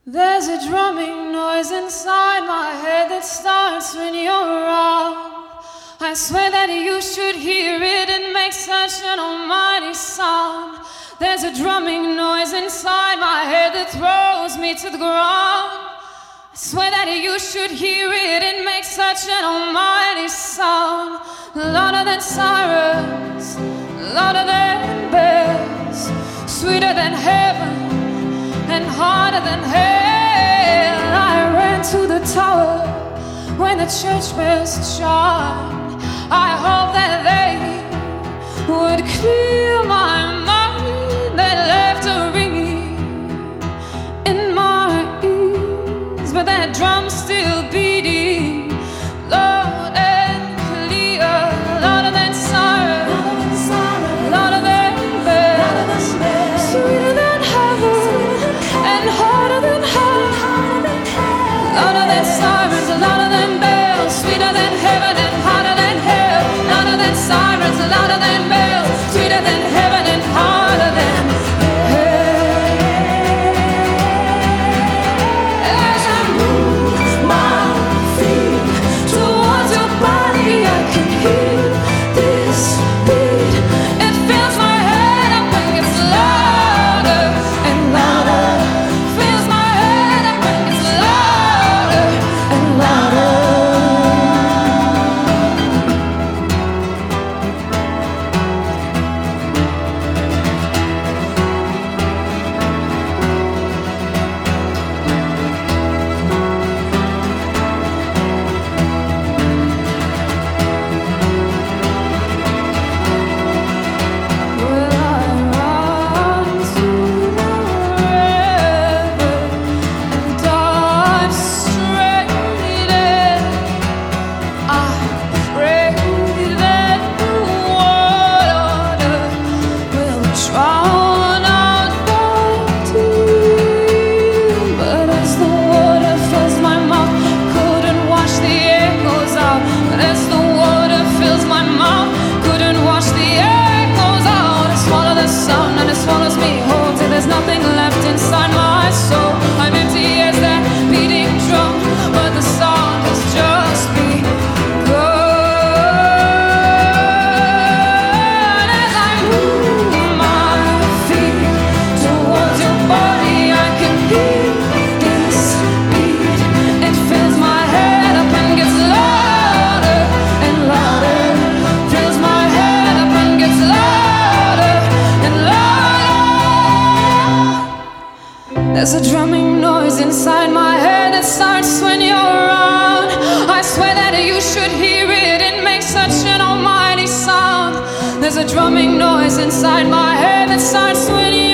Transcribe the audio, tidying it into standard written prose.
There's a drumming noise inside my head that starts when you're around. I swear that you should hear it, it makes such an almighty sound. There's a drumming noise inside my head that throws me to the ground. I swear that you should hear it, it makes such an almighty sound. Louder than sirens, louder than bells, sweeter than heaven and harder than hell. I ran to the tower when the church bells chimed. I hope that they would clear my mind that left a ringing in my ears, but that drum's still beating loud and clear, louder than sirens, louder than bells, sweeter than heaven and harder than hell, louder than sirens, louder than bells, sweeter than heaven and harder than hell, louder than sirens, louder than bells, sweeter than heaven and harder than hell. As I move my feet towards your body, I can hear this beat. It fills my head up and gets louder and louder. Fills my head up and gets louder and louder. Will I run to the river and dive straight in? I pray that the water will drown out my tears. But as the water fills my mouth, couldn't wash the echoes out. But as the water fills my mouth, couldn't wash the echoes out. I swallow the sound and it swallows me whole till there's nothing left inside my soul. I'm empty as that beating drum, but the sound has just begun. As I move my feet towards your body, I can hear this beat. It fills my head up and gets louder and louder. Fills my head up and gets louder and louder. There's a drumming noise inside my head that starts when you're around. I swear that you should hear it, it makes such an almighty sound. There's a drumming noise inside my head that starts when you're